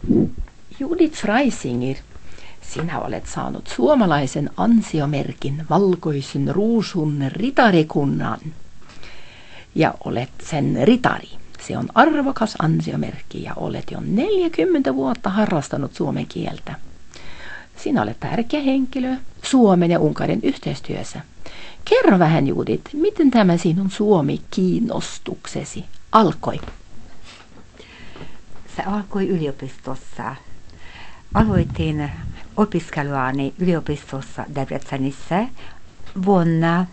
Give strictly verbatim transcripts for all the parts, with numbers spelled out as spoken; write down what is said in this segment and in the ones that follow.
Judith Freisinger, sinä olet saanut suomalaisen ansiomerkin valkoisen ruusun ritarikunnan ja olet sen ritari. Se on arvokas ansiomerkki ja olet jo neljäkymmentä vuotta harrastanut suomen kieltä. Sinä olet tärkeä henkilö Suomen ja Unkarin yhteistyössä. Kerro vähän, Judith, miten tämä sinun Suomi-kiinnostuksesi alkoi? Se alkoi yliopistossa. Aloitin opiskeluani yliopistossa Debrecenissä vuonna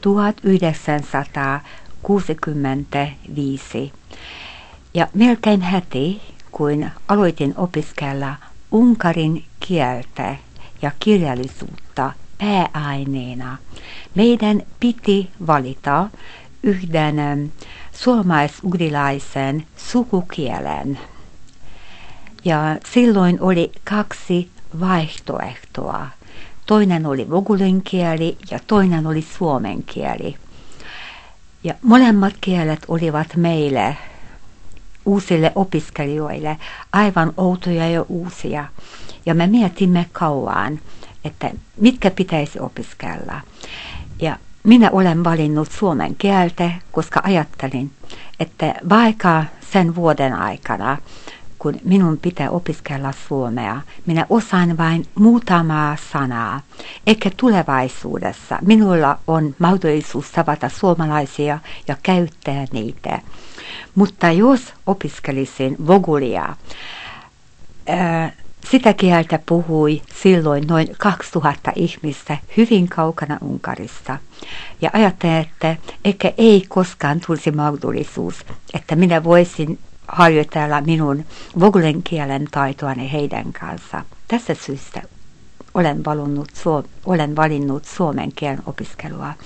tuhatyhdeksänsataakuusikymmentäviisi. Ja melkein heti, kun aloitin opiskella unkarin kieltä ja kirjallisuutta pääaineena, meidän piti valita yhden suomais-ugrilaisen sukukielen. Ja silloin oli kaksi vaihtoehtoa. Toinen oli vogulin kieli ja toinen oli suomen kieli. Ja molemmat kielet olivat meille, uusille opiskelijoille, aivan outoja ja uusia. Ja me mietimme kauan, että mitkä pitäisi opiskella. Ja minä olen valinnut suomen kieltä, koska ajattelin, että vaikka sen vuoden aikana, kun minun pitää opiskella suomea, minä osaan vain muutamaa sanaa, eikä tulevaisuudessa minulla on mahdollisuus tavata suomalaisia ja käyttää niitä. Mutta jos opiskelisin vogulia, ää, sitä kieltä puhui silloin noin kaksituhatta ihmistä hyvin kaukana Unkarista. Ja ajattelin, että ehkä ei koskaan tulisi mahdollisuus, että minä voisin harjoitella minun vogulin kielen taitoani heidän kanssa. Tässä syystä olen valinnut, suom- olen valinnut suomen kielen opiskelua.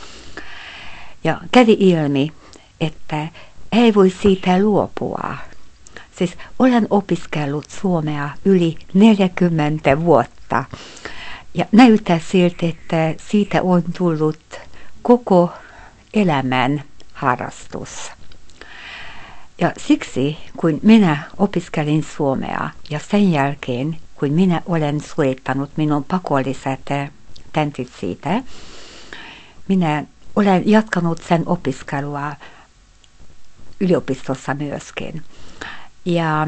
Ja kävi ilmi, että ei voi siitä luopua. Siis olen opiskellut suomea yli neljäkymmentä vuotta ja näyttää siltä, että siitä on tullut koko elämän harrastus. Ja siksi, kun minä opiskelin suomea ja sen jälkeen, kun minä olen suorittanut minun pakolliset tentit siitä, minä olen jatkanut sen opiskelua yliopistossa myöskin. Ja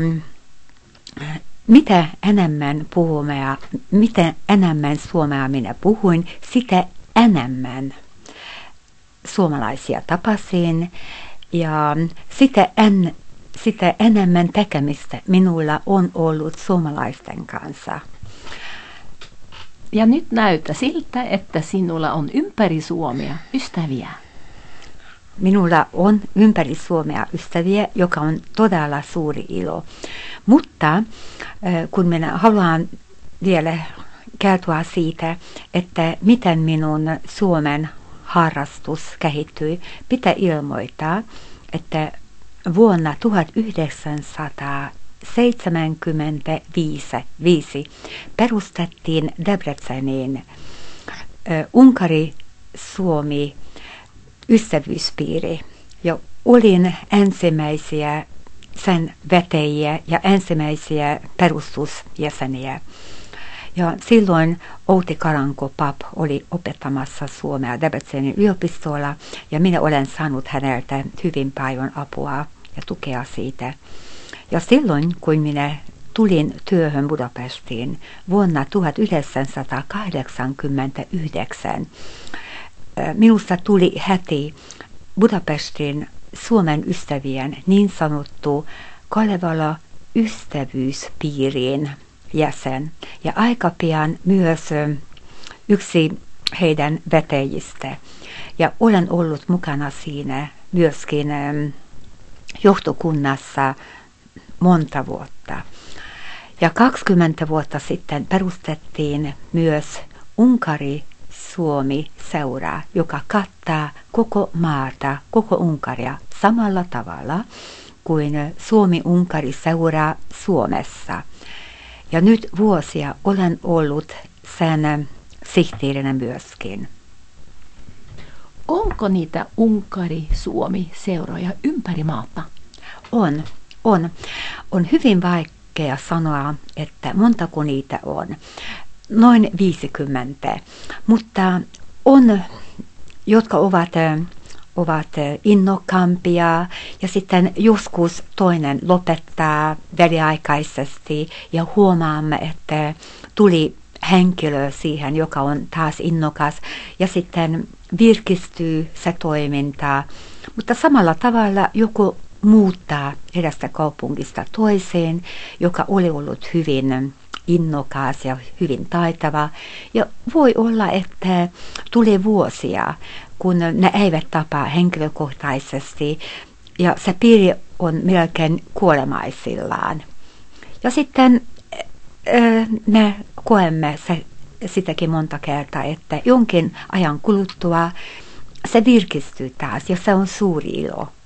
mitä enemmän puhumea, mitä enemmän suomea minä puhuin, sitä enemmän suomalaisia tapasin ja sitä, en, sitä enemmän tekemistä minulla on ollut suomalaisten kanssa. Ja nyt näyttää siltä, että sinulla on ympäri Suomea ystäviä. Minulla on ympäri Suomea ystäviä, joka on todella suuri ilo. Mutta kun minä haluan vielä kertoa siitä, että miten minun Suomen harrastus kehittyi, pitää ilmoittaa, että vuonna tuhatyhdeksänsataaseitsemänkymmentäviisi perustettiin Debreceniin Unkari-Suomi ystävyyspiiri. Ja olin ensimmäisiä sen vetäjiä ja ensimmäisiä perustusjäseniä. Ja silloin Outi Karanko-Pap oli opettamassa suomea Debrecenin yliopistolla ja minä olen saanut häneltä hyvin paljon apua ja tukea siitä. Ja silloin, kun minä tulin työhön Budapestiin vuonna tuhatyhdeksänsataakahdeksankymmentäyhdeksän, minusta tuli heti Budapestin Suomen ystävien niin sanottu Kalevala ystävyyspiiriin jäsen ja aika pian myös yksi heidän vetäjistä. Ja olen ollut mukana siinä myöskin johtokunnassa monta vuotta. Ja kaksikymmentä vuotta sitten perustettiin myös Unkari-Suomi-seura, joka kattaa koko maata, koko Unkaria samalla tavalla kuin Suomi-Unkari-seura Suomessa. Ja nyt vuosia olen ollut sen sihteerinä myöskin. Onko niitä Unkari-Suomi-seuroja ympäri maata? On, on. On hyvin vaikea vaikea sanoa, että montako niitä on. Noin viisikymmentä, mutta on, jotka ovat, ovat innokkaampia ja sitten joskus toinen lopettaa väliaikaisesti ja huomaamme, että tuli henkilö siihen, joka on taas innokas ja sitten virkistyy se toiminta, mutta samalla tavalla joku muuttaa erästä kaupungista toiseen, joka oli ollut hyvin innokas ja hyvin taitava. Ja voi olla, että tulee vuosia, kun ne eivät tapaa henkilökohtaisesti ja se piiri on melkein kuolemaisillaan. Ja sitten me koemme se, sitäkin monta kertaa, että jonkin ajan kuluttua se virkistyy taas ja se on suuri ilo.